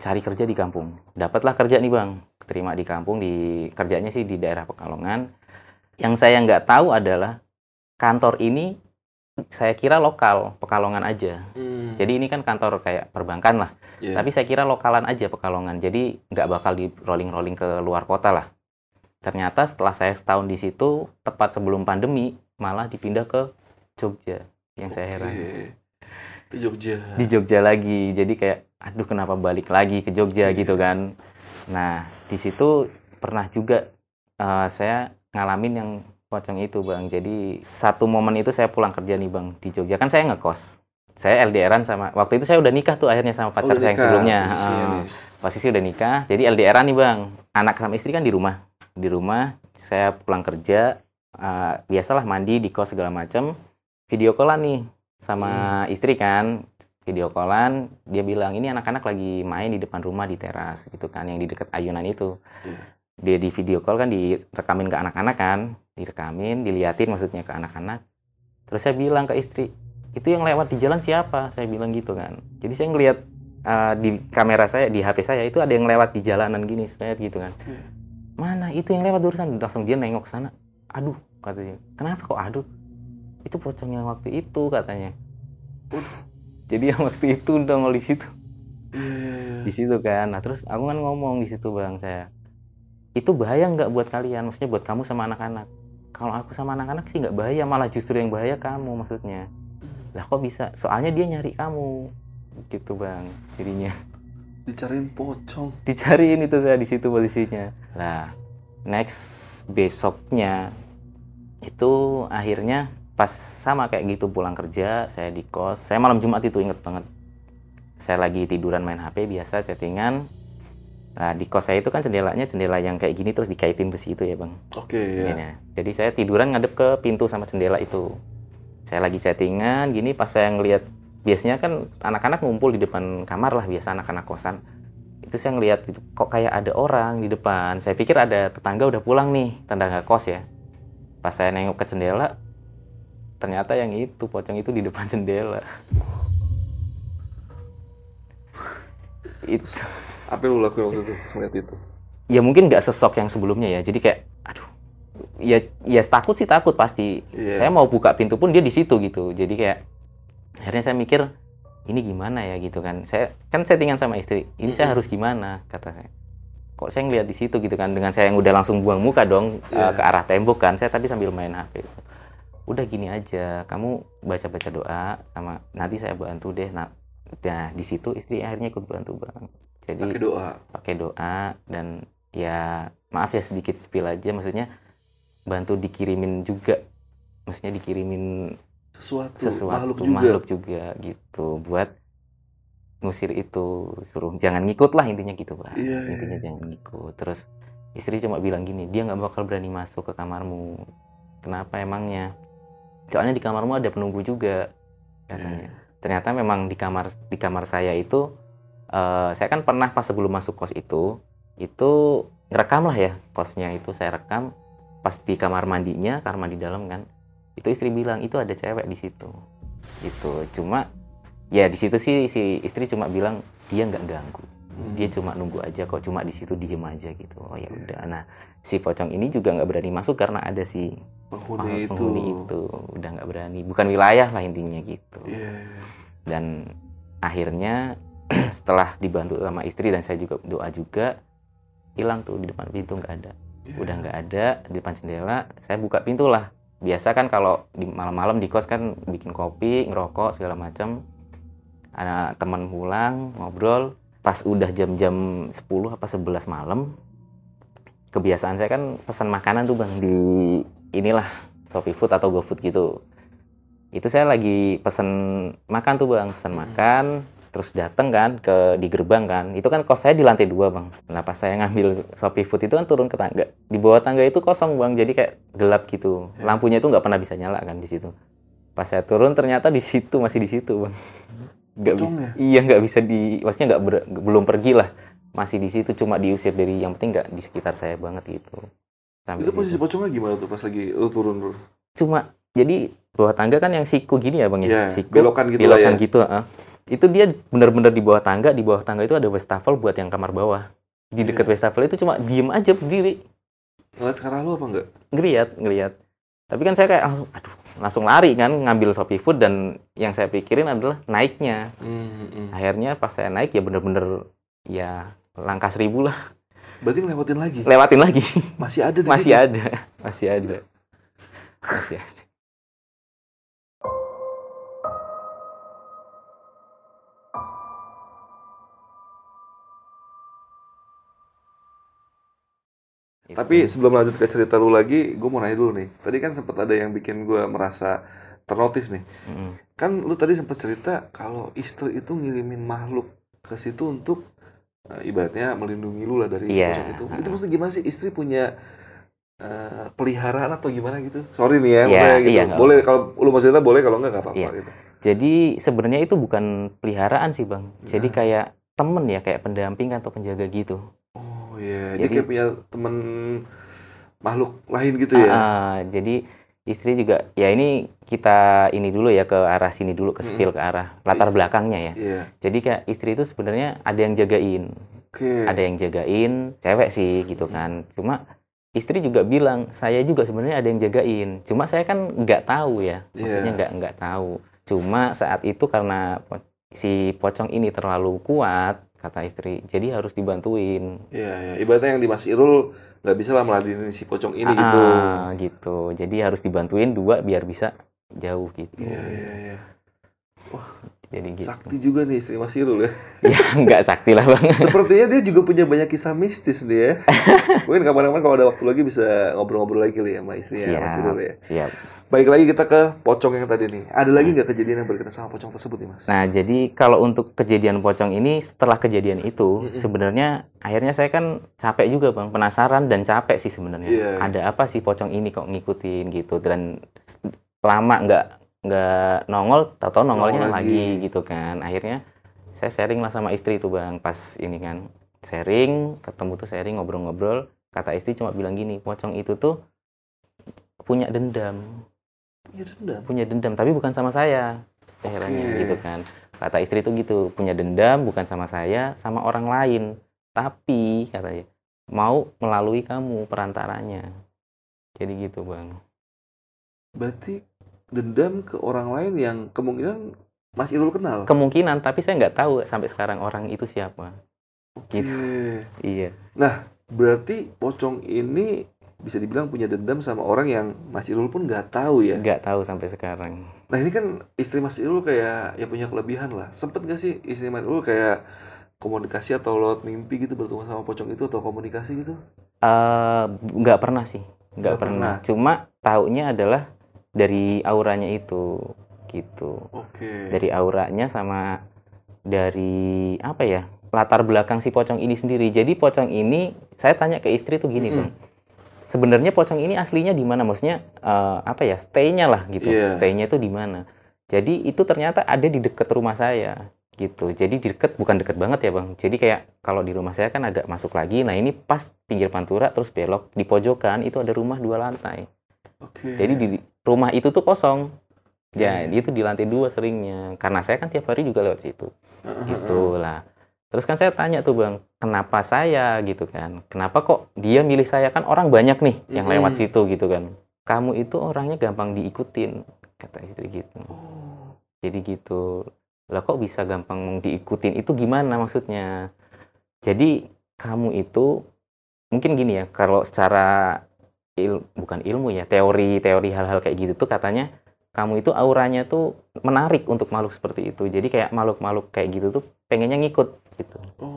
cari kerja di kampung. Dapatlah kerja nih Bang, terima di kampung, kerjanya sih di daerah Pekalongan. Yang saya nggak tahu adalah kantor ini saya kira lokal, Pekalongan aja. Jadi ini kan kantor kayak perbankan lah. Yeah. Tapi saya kira lokalan aja Pekalongan. Jadi nggak bakal di rolling-rolling ke luar kota lah. Ternyata setelah saya setahun di situ, tepat sebelum pandemi, malah dipindah ke Jogja. Yang saya heran. Di Jogja. Di Jogja lagi. Jadi kayak, aduh kenapa balik lagi ke Jogja gitu kan. Nah, di situ pernah juga saya ngalamin yang pocong itu Bang. Jadi satu momen itu saya pulang kerja nih Bang di Jogja, kan saya ngekos. Saya LDRan sama, waktu itu saya udah nikah tuh akhirnya sama pacar saya yang sebelumnya. Posisi udah nikah, jadi LDRan nih Bang. Anak sama istri kan di rumah. Di rumah saya pulang kerja, biasalah mandi di kos segala macam. Video callan nih sama istri kan. Video callan, dia bilang ini anak-anak lagi main di depan rumah di teras gitu kan, yang di dekat ayunan itu. Dia di video call kan direkamin ke anak-anak kan, direkamin, diliatin maksudnya ke anak-anak. Terus saya bilang ke istri, itu yang lewat di jalan siapa? Saya bilang gitu kan. Jadi saya ngelihat di kamera saya, di HP saya itu ada yang lewat di jalanan gini, saya gitu kan. Mana itu yang lewat barusan? Langsung dia nengok ke sana. Aduh, katanya. Kenapa kok aduh? Itu pocong yang waktu itu katanya. Jadi yang waktu itu nongol di situ. Di situ kan. Nah, terus aku kan ngomong di situ Bang saya. Itu bahaya nggak buat kalian? Maksudnya buat kamu sama anak-anak. Kalau aku sama anak-anak sih nggak bahaya, malah justru yang bahaya kamu maksudnya. Lah kok bisa? Soalnya dia nyari kamu. Gitu Bang, jadinya. Dicariin pocong. Dicariin itu saya di situ posisinya. Nah, next besoknya itu akhirnya pas sama kayak gitu pulang kerja, saya di kos. Saya malam Jumat itu inget banget. Saya lagi tiduran main HP biasa chattingan. Nah, di kos saya itu kan jendela yang kayak gini terus dikaitin besi itu ya Bang. Oke, ya. Jadi saya tiduran ngadep ke pintu sama jendela itu. Saya lagi chattingan gini, pas saya ngelihat, biasanya kan anak-anak ngumpul di depan kamar lah, biasa anak-anak kosan. Itu saya ngelihat itu kok kayak ada orang di depan. Saya pikir ada tetangga udah pulang nih, tetangga kos ya. Pas saya nengok ke jendela, ternyata yang itu pocong itu di depan jendela. Itu apa yang lu lakuin waktu itu ngeliat itu? Ya mungkin nggak sesok yang sebelumnya ya. Jadi kayak, aduh, ya takut sih takut pasti. Saya mau buka pintu pun dia di situ gitu. Jadi kayak akhirnya saya mikir ini gimana ya gitu kan. Saya kan settingan sama istri. Ini saya harus gimana kata saya. Kok saya ngeliat di situ gitu kan. Dengan saya yang udah langsung buang muka dong ke arah tembok kan. Saya tapi sambil main HP. Udah gini aja, kamu baca-baca doa sama nanti saya bantu deh. Nah di situ istri akhirnya ikut bantu Bang. Jadi pakai doa dan ya maaf ya sedikit spill aja, maksudnya bantu dikirimin juga, maksudnya dikirimin sesuatu makhluk juga gitu buat ngusir itu, suruh jangan ngikut lah intinya gitu Pak. Intinya jangan ngikut. Terus istri cuma bilang gini, dia nggak bakal berani masuk ke kamarmu. Kenapa emangnya? Soalnya di kamarmu ada penunggu juga katanya. Ternyata memang di kamar saya itu saya kan pernah pas sebelum masuk kos itu ngerekam lah ya kosnya itu, saya rekam pas di kamar mandinya, kamar mandi dalam kan, itu istri bilang itu ada cewek di situ gitu. Cuma ya di situ sih si istri cuma bilang dia nggak ganggu, dia cuma nunggu aja kok, cuma di situ diem aja gitu. Oh ya udah. Nah si pocong ini juga nggak berani masuk karena ada si penghuni itu udah nggak berani, bukan wilayah lah intinya gitu. Dan akhirnya setelah dibantu sama istri dan saya juga doa juga, hilang tuh di depan pintu, nggak ada. Udah nggak ada di depan jendela. Saya buka pintu lah. Biasa kan kalau di malam-malam di kos kan bikin kopi, ngerokok segala macam. Ada teman pulang ngobrol. Pas udah jam-jam 10 apa 11 malam, kebiasaan saya kan pesan makanan tuh Bang di inilah Shopee Food atau GoFood gitu. Itu saya lagi pesen makan tuh Bang, pesan makan. Terus dateng kan di gerbang kan, itu kan kos saya di lantai 2 Bang. Nah pas saya ngambil Shopee Food itu kan turun ke tangga, di bawah tangga itu kosong Bang, jadi kayak gelap gitu. Lampunya itu nggak pernah bisa nyala kan di situ. Pas saya turun ternyata di situ, masih di situ Bang. Nggak bisa, iya nggak bisa maksudnya belum pergi lah, masih di situ, cuma diusir dari, yang penting nggak di sekitar saya banget gitu. Sampai itu posisi pocongnya gimana tuh pas lagi lu turun bro? Cuma jadi bawah tangga kan yang siku gini ya Bang ya, siku belokan gitu ya. ya. Gitu. Itu dia benar-benar di bawah tangga itu ada wastafel buat yang kamar bawah. Di dekat wastafel itu cuma diem aja berdiri. Ngeliat ke arah lu apa enggak? Ngeliat. Tapi kan saya kayak langsung lari kan, ngambil Shopee Food, dan yang saya pikirin adalah naiknya. Akhirnya pas saya naik ya bener-bener ya langkah 1000 lah. Berarti ngelewatin lagi? Lewatin lagi. Masih ada di Masih situ? ada. Masih ada. Tapi sebelum lanjut ke cerita lu lagi, gue mau nanya dulu nih. Tadi kan sempat ada yang bikin gue merasa ternotis nih. Kan lu tadi sempat cerita kalau istri itu ngirimin makhluk ke situ untuk ibaratnya melindungi lu lah dari sosok itu. Itu maksudnya gimana sih? Istri punya peliharaan atau gimana gitu? Sorry nih ya, gitu. Iya, boleh kalau lu mau cerita boleh, kalau enggak apa-apa gitu. Jadi sebenarnya itu bukan peliharaan sih Bang. Jadi kayak temen ya, kayak pendamping atau penjaga gitu. Oh iya, dia kayak punya temen makhluk lain gitu ya? Jadi istri juga, ya ini kita ini dulu ya, ke arah sini dulu, ke spill ke arah latar belakangnya ya. Jadi kayak istri itu sebenarnya ada yang jagain. Ada yang jagain, cewek sih gitu kan. Cuma istri juga bilang, saya juga sebenarnya ada yang jagain. Cuma saya kan nggak tahu ya, maksudnya nggak tahu. Cuma saat itu karena si pocong ini terlalu kuat, kata istri, jadi harus dibantuin. Iya. Ibaratnya yang di Mas Irul nggak bisa lah meladeni si pocong ini gitu. Jadi harus dibantuin 2 biar bisa jauh gitu. Iya. Wah, jadi gitu. Sakti juga nih istri Mas Irul ya. Ya nggak sakti lah Bang. Sepertinya dia juga punya banyak kisah mistis nih ya. Mungkin kapan-kapan kalau ada waktu lagi bisa ngobrol-ngobrol lagi lah ya sama istrinya Mas Irul ya. Siap. Baik, lagi kita ke pocong yang tadi nih. Ada lagi nggak kejadian yang berkaitan sama pocong tersebut nih Mas? Nah, jadi kalau untuk kejadian pocong ini, setelah kejadian itu, sebenarnya akhirnya saya kan capek juga Bang, penasaran dan capek sih sebenarnya. Ada apa sih pocong ini kok ngikutin gitu, dan lama nggak nongol, tahu-tahu nongolnya lagi gitu kan. Akhirnya saya sharing lah sama istri itu Bang, pas ini kan ketemu tuh sharing, ngobrol-ngobrol. Kata istri cuma bilang gini, pocong itu tuh punya dendam, tapi bukan sama saya. Herannya gitu kan. Kata istri itu gitu, punya dendam bukan sama saya, sama orang lain. Tapi katanya mau melalui kamu perantaranya. Jadi gitu Bang. Berarti dendam ke orang lain yang kemungkinan Mas Irul kenal? Kemungkinan, tapi saya nggak tahu sampai sekarang orang itu siapa. Gitu. Iya. Nah, berarti pocong ini bisa dibilang punya dendam sama orang yang Mas Irul pun nggak tahu ya? Nggak tahu sampai sekarang. Nah, ini kan istri Mas Irul kayak ya punya kelebihan lah. Sempet nggak sih istri Mas Irul kayak komunikasi atau lewat mimpi gitu bertemu sama pocong itu, atau komunikasi gitu? Nggak pernah sih. Nggak pernah. Cuma taunya adalah dari auranya itu. Gitu. Dari auranya sama dari apa ya, latar belakang si pocong ini sendiri. Jadi pocong ini, saya tanya ke istri tuh gini Bang, sebenarnya pocong ini aslinya di mana, maksudnya apa ya, stay-nya lah gitu. Stay-nya itu di mana. Jadi itu ternyata ada di dekat rumah saya gitu. Jadi bukan deket banget ya Bang, jadi kayak kalau di rumah saya kan agak masuk lagi. Nah ini pas pinggir pantura terus belok di pojokan itu ada rumah 2 lantai. Jadi di rumah itu tuh kosong. Ya, dia tuh di lantai 2 seringnya. Karena saya kan tiap hari juga lewat situ. Gitu lah. Terus kan saya tanya tuh Bang, kenapa saya gitu kan? Kenapa kok dia milih saya? Kan orang banyak nih yang lewat situ gitu kan. Kamu itu orangnya gampang diikutin, kata istri gitu. Jadi gitu. Lah kok bisa gampang diikutin? Itu gimana maksudnya? Jadi kamu itu mungkin gini ya, kalau secara bukan ilmu ya, teori hal-hal kayak gitu tuh katanya kamu itu auranya tuh menarik untuk makhluk seperti itu. Jadi kayak makhluk-makhluk kayak gitu tuh pengennya ngikut gitu.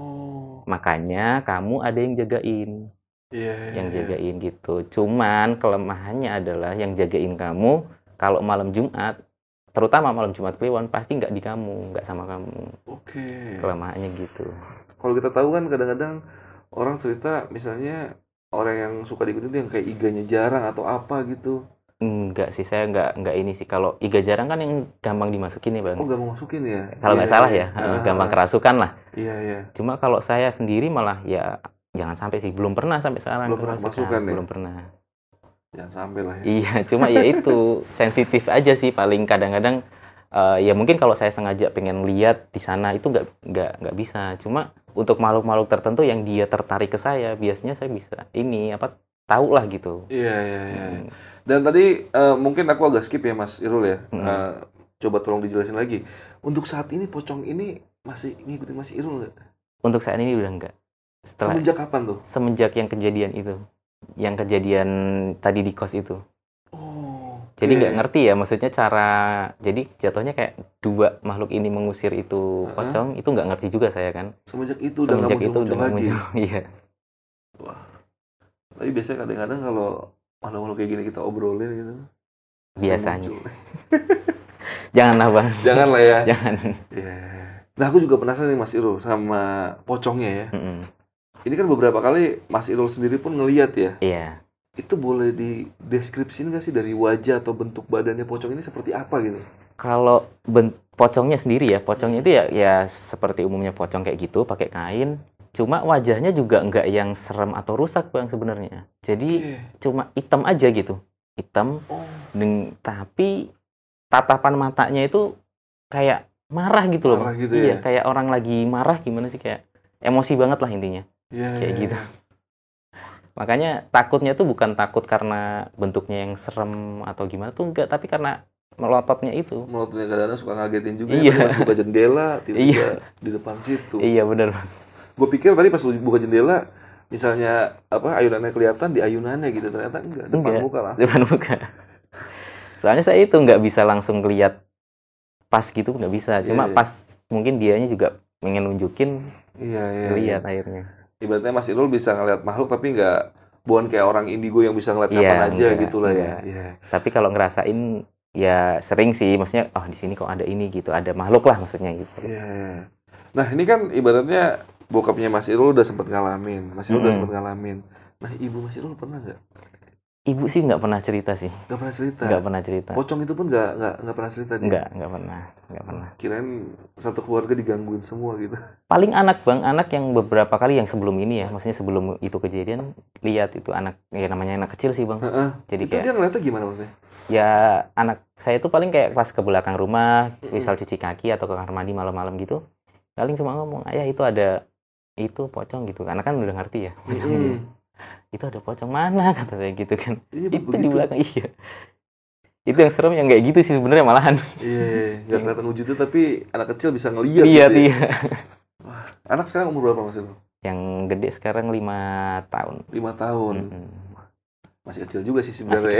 Makanya kamu ada yang jagain. Yang jagain gitu. Cuman kelemahannya adalah yang jagain kamu kalau malam Jumat, terutama malam Jumat Kliwon, pasti nggak di kamu, nggak sama kamu. Kelemahannya gitu. Kalau kita tahu kan kadang-kadang orang cerita misalnya orang yang suka diikutin tuh yang kayak iganya jarang atau apa gitu. Enggak sih, saya enggak ini sih. Kalau iga jarang kan yang gampang dimasukin ya Bang. Gampang masukin ya? Kalau nggak salah ya, gampang kerasukan lah. Iya. Cuma kalau saya sendiri malah ya jangan sampai sih, belum pernah sampai sekarang. Belum pernah masukan ya? Belum pernah. Jangan sampai lah ya. Iya, cuma ya itu sensitif aja sih, paling kadang-kadang Ya mungkin kalau saya sengaja pengen lihat di sana itu nggak bisa. Cuma untuk makhluk-makhluk tertentu yang dia tertarik ke saya, biasanya saya bisa tahu lah gitu. Iya, iya, iya. Dan tadi mungkin aku agak skip ya Mas Irul ya. Coba tolong dijelasin lagi. Untuk saat ini pocong ini masih ngikutin Mas Irul nggak? Untuk saat ini udah nggak. Semenjak kapan tuh? Semenjak yang kejadian itu. Yang kejadian tadi di kos itu. Okay. Jadi nggak ngerti ya, maksudnya jadi jatuhnya kayak dua makhluk ini mengusir itu pocong, itu nggak ngerti juga saya kan. Semenjak itu udah nggak muncul lagi. Iya. Wah. Tapi biasanya kadang-kadang kalau makhluk-makhluk kayak gini kita obrolin gitu. Biasanya. Janganlah Bang. Janganlah ya. Jangan. Yeah. Nah aku juga penasaran nih Mas Irul sama pocongnya ya. Ini kan beberapa kali Mas Irul sendiri pun ngelihat ya. Iya. Itu boleh dideskripsiin nggak sih dari wajah atau bentuk badannya pocong ini seperti apa gitu? Kalau pocongnya sendiri ya, pocongnya itu ya seperti umumnya pocong kayak gitu, pakai kain. Cuma wajahnya juga nggak yang serem atau rusak Bang sebenarnya. Jadi cuma hitam aja gitu, hitam. Tapi tatapan matanya itu kayak marah gitu loh. Marah gitu iya, ya? Kayak orang lagi marah gimana sih, kayak emosi banget lah intinya. Kayak gitu. Makanya takutnya tuh bukan takut karena bentuknya yang serem atau gimana tuh enggak, tapi karena melototnya itu. Melototnya kadang-kadang suka ngagetin juga. Iya. Pas buka jendela, tiba-tiba di depan situ. Iya benar. Gue pikir tadi pas buka jendela, misalnya ayunannya kelihatan di ayunannya gitu, ternyata enggak, depan muka langsung. Depan muka. Soalnya saya itu nggak bisa langsung lihat pas gitu, nggak bisa. Cuma pas mungkin dianya juga pengen nunjukin, lihat akhirnya. Ibaratnya Mas Irul bisa ngeliat makhluk tapi bukan kayak orang indigo yang bisa ngeliat kapan aja gitu lah ya. Tapi kalau ngerasain ya sering sih, maksudnya di sini kok ada ini gitu, ada makhluk lah maksudnya gitu. Nah ini kan ibaratnya bokapnya Mas Irul udah sempet ngalamin, Mas Irul udah sempet ngalamin. Nah ibu Mas Irul pernah nggak? Ibu sih nggak pernah cerita sih. Nggak pernah cerita. Pocong itu pun nggak pernah cerita dia. Nggak pernah. Kirain satu keluarga digangguin semua gitu. Paling anak yang beberapa kali yang sebelum ini ya, maksudnya sebelum itu kejadian, lihat itu anak, ya namanya anak kecil sih Bang. Jadi itu kayak dia ngeliatnya gimana maksudnya? Ya anak saya itu paling kayak pas ke belakang rumah, misal cuci kaki atau ke kamar mandi malam-malam gitu, paling cuma ngomong, ayah itu pocong gitu, karena kan udah ngerti ya. Itu ada pocong mana, kata saya gitu kan. Itu di belakang, iya. Itu yang serem yang kayak gitu sih sebenarnya malahan. Iya, nggak kelihatan wujudnya tapi anak kecil bisa ngelihat. Iya. Wah, anak sekarang umur berapa Mas Irul? Yang gede sekarang 5 tahun. 5 tahun. Masih kecil juga sih sebenarnya.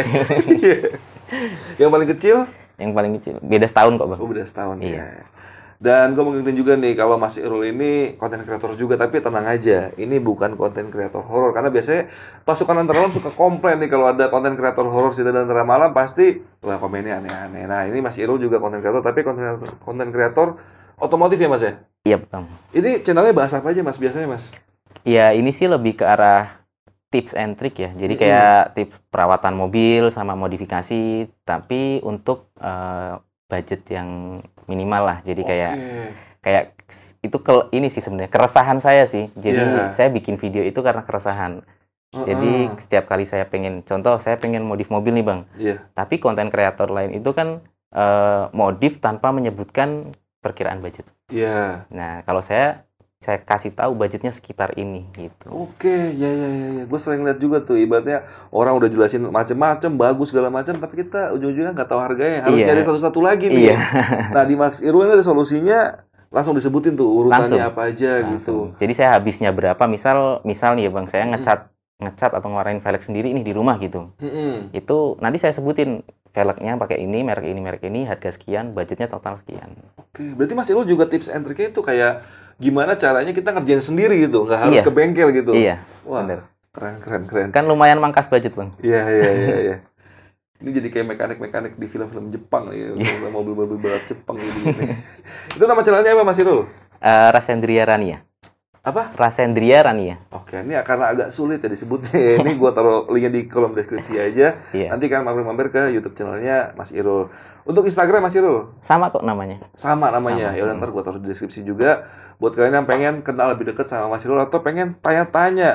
Yang paling kecil? Yang paling kecil, beda setahun kok Bang. Oh, beda setahun. Iya. Dan gue mau ngingetin juga nih, kalau Mas Irul ini konten kreator juga, tapi tenang aja, ini bukan konten kreator horor. Karena biasanya pasukan antara malam suka komplain nih kalau ada konten kreator horor di antara malam, pasti wah komennya aneh-aneh. Nah ini Mas Irul juga konten kreator, tapi konten kreator otomotif ya Mas ya? Iya Bang. Ini channelnya bahas apa aja Mas biasanya Mas? Ya ini sih lebih ke arah tips and trick ya. Jadi kayak tips perawatan mobil sama modifikasi, tapi untuk budget yang minimal lah. Jadi kayak itu ini sih sebenarnya keresahan saya sih. Jadi saya bikin video itu karena keresahan. Jadi setiap kali saya pengen modif mobil nih Bang. Tapi konten kreator lain itu kan modif tanpa menyebutkan perkiraan budget. Nah, kalau saya kasih tahu budgetnya sekitar ini gitu. Ya. Gue sering lihat juga tuh, ibaratnya orang udah jelasin macem-macem, bagus segala macam, tapi kita ujung-ujungnya nggak tahu harganya. Harus cari satu-satu lagi nih. Nah di Mas Irul ini ada solusinya, langsung disebutin tuh urutannya apa aja gitu. Jadi saya habisnya berapa, misal nih ya Bang, saya ngecat atau ngeluarin velg sendiri nih di rumah gitu. Itu nanti saya sebutin velgnya pakai ini, merek ini, harga sekian, budgetnya total sekian. Berarti Mas Irul juga tips and triknya itu kayak gimana caranya kita ngerjain sendiri gitu, nggak harus ke bengkel gitu. Wah, bener. Keren. Kan lumayan mangkas budget Bang. Iya. Ini jadi kayak mekanik-mekanik di film-film Jepang ya, mobil-mobil balap Jepang gitu. Itu nama channelnya apa Mas Irul? Rasendria Rania. Apa? Rasendria Rania. Oke, ini karena agak sulit ya disebutnya. Ini gue taruh linknya di kolom deskripsi aja. Nanti kan mampir-mampir ke YouTube channelnya Mas Irul. Untuk Instagram Mas Irul? Sama kok namanya. Sama namanya. Ya udah ntar gue taruh di deskripsi juga. Buat kalian yang pengen kenal lebih dekat sama Mas Irul atau pengen tanya-tanya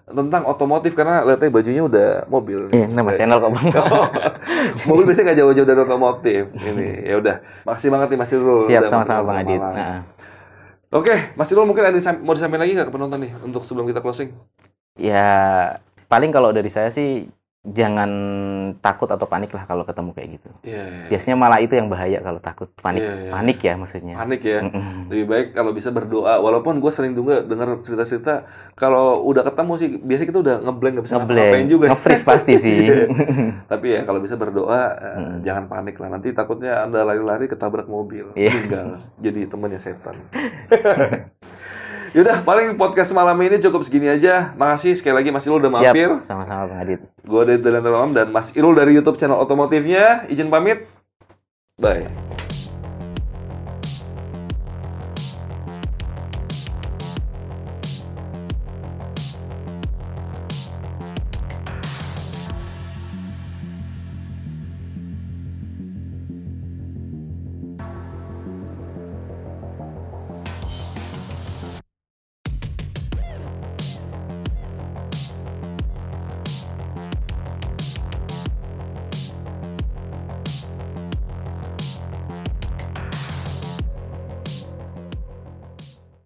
tentang otomotif karena lihatnya bajunya udah mobil. Iya, nama channel kok Bang. Mobil biasanya nggak jauh-jauh dari otomotif. Ini ya udah. Makasih banget nih Mas Irul. Siap, udah sama-sama mau Bang Adit. malam. Nah, Oke, Mas Irul mungkin ada mau disampaikan lagi nggak ke penonton nih untuk sebelum kita closing? ya paling kalau dari saya sih jangan takut atau panik lah kalau ketemu kayak gitu. Iya. Biasanya malah itu yang bahaya kalau takut panik. Iya. Panik ya maksudnya. Panik ya. Mm-mm. Lebih baik kalau bisa berdoa. Walaupun gue sering juga dengar cerita-cerita kalau udah ketemu sih biasanya kita udah ngeblank nggak bisa ngapa-ngapain juga. Nge-freeze pasti sih. Iya. Tapi ya kalau bisa berdoa jangan panik lah. Nanti takutnya Anda lari-lari ketabrak mobil, tinggal jadi temannya setan. Yaudah, paling podcast malam ini cukup segini aja. Makasih sekali lagi Mas Irul udah mampir. Siap, sama-sama Bang Adit. Gue dari Dalan dan Mas Irul dari YouTube channel otomotifnya. Izin pamit. Bye.